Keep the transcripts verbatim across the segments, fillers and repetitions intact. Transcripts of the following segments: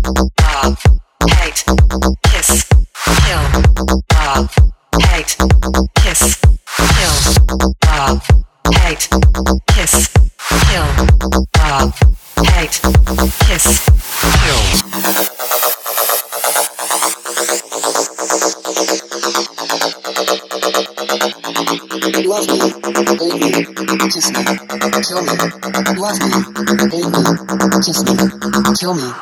love, hate, kiss, kill, love, hate, kiss, kill, love, hate, kiss, kill, love, hate, kiss, kill. Love me, hate me, kiss me, kill me. Love me, hate me, kiss me, kill me.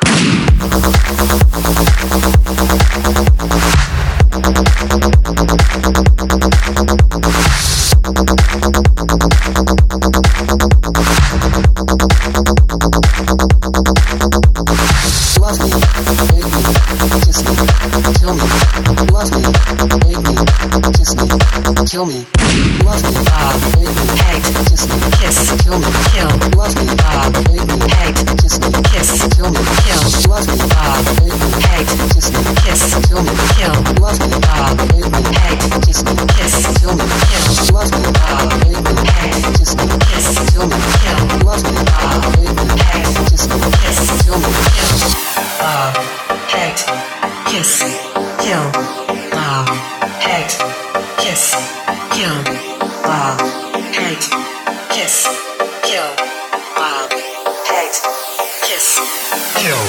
Love me, hate me, kiss me, kill me. Love me, hate me, kiss me, kill me. Love me, Love, hate me, hate, kiss me, kiss, kill me. kill, Love me, love, hate me, hate, kiss me, kiss, kill me. kill, Love me, love, hate me, hate, kiss me, kiss, kill me. kill, Love me, love, hate me, hate, kiss me, kiss, kill me. kill, Love me, love, hate me, hate, kiss me, kiss, kill me. kill, Love me, love, hate me, hate, kiss me, kiss, kill me. kill, love, hate, kiss, kill, love, hate, kiss, kill, love, hate, kiss, kill, love, hate, kiss, kill.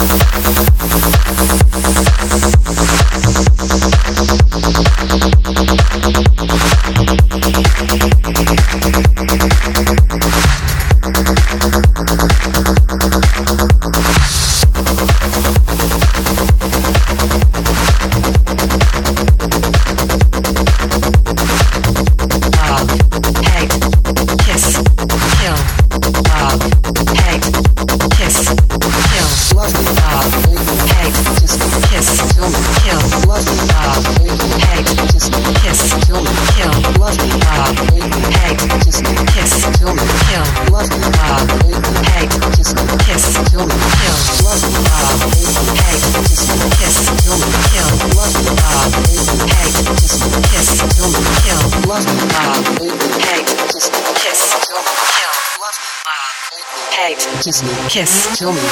Love, hate, kiss, kill, love, hate, kiss, kill, Love me, love, hate me, hate, kiss me, kiss, kill me. kill, Love me, love, hate me, hate, kiss me, kiss, kill me. kill, Love me, love, hate me, hate, kiss me, kiss, kill me. kill, Love me, love, hate me, hate, kiss me, kiss, kill me. kill, Love me, love, hate me, hate, kiss me, kiss, kill me. kill, Love me, love, hate me, hate, kiss me, kiss, kill me. kill, Love me, love, hate me, hate, kiss me, kiss, kill me. kill, Love me, love, hate me, hate, kiss me, kiss, kill me.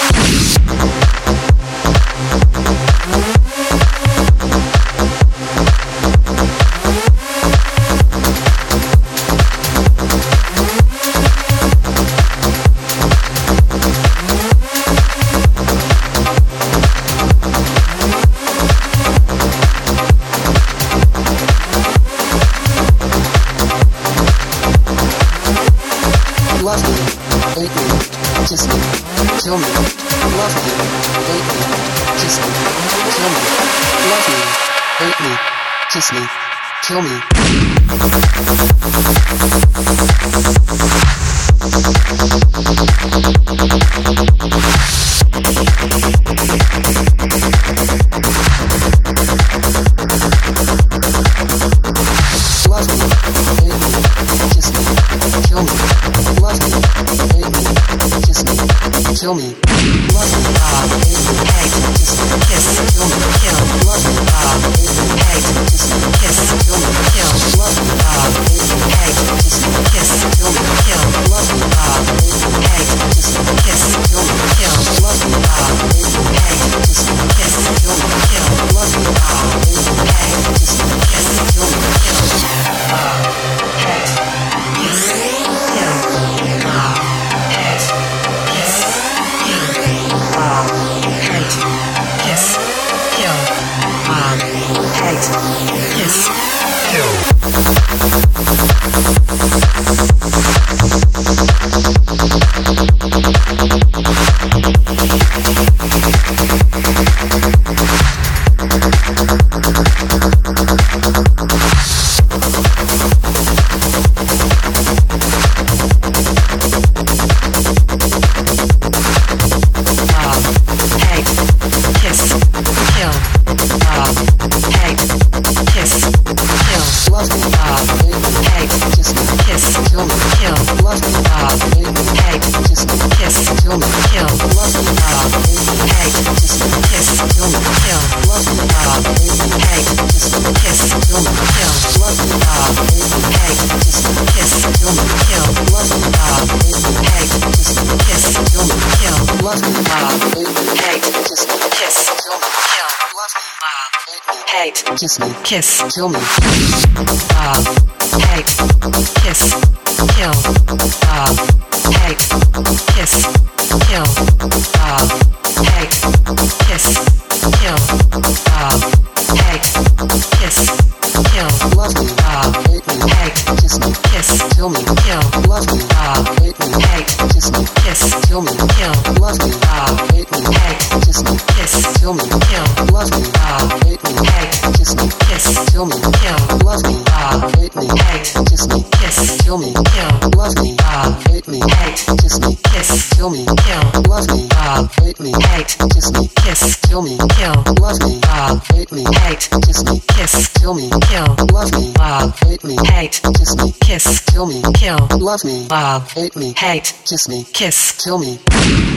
Love me, hate me, kiss me, kill me. Love me, hate me, kiss me, kill me. Love me, hate me, kiss me, kill me. Love me, hate me, kiss me, kill me. Love me, hate me, kiss me, kill me. Love me, love, hate me, hate, kiss me, kiss, kill me. kill, Love me, love, hate me, hate, kiss me, kiss, kill me. kill, Love me, love, hate me, hate, kiss me, kiss, kill me. kill, Love me, love, hate me, hate, kiss me, kiss, kill me. kill, Love me, love, hate me, hate, kiss me, kiss, kill me. kill, Love me, love, hate me, hate, kiss me, kiss, kill me. kill, love, hate, kiss, kill, love, hate, kiss, kill, love, hate, kiss, kill, love, hate, kiss, kill. Love, hate, kiss, kill, love, hate, kiss, kill, Love me, love, hate me, hate, kiss me, kiss, kill me. kill, Love me, love, hate me, hate, kiss me, kiss, kill me. kill, Love me, love, hate me, hate, kiss me, kiss, kill me. kill, Love me, love, hate, kiss me, kiss, kill me, love, hate, kiss, kill, love, hate, kiss, kill, love, hate, kiss, kill, love, hate, kiss, kill, love me, love, hate me, hate, kiss me, kiss, kill me, kill, love me, love, hate me, hate, kiss me, kiss, kill me, kill, love me, love, hate me, hate, kiss me, kiss, kill me, kill, love me, love, hate me, hate, kiss me, kiss, kill me, kill, love me, love, hate me, hate, kiss me, kiss, kill me, kill, love me, love, hate me, hate, kiss me, kiss, kill me, kill, love me, love, hate me, hate, kiss me, kiss, kill me, kill, love me, love, hate me, hate, kiss me, kiss, kill me, kill, love me, love, hate me, hate, kiss me, kiss, kill me, kill, love me, love, hate me, hate, kiss me, kiss. kill me.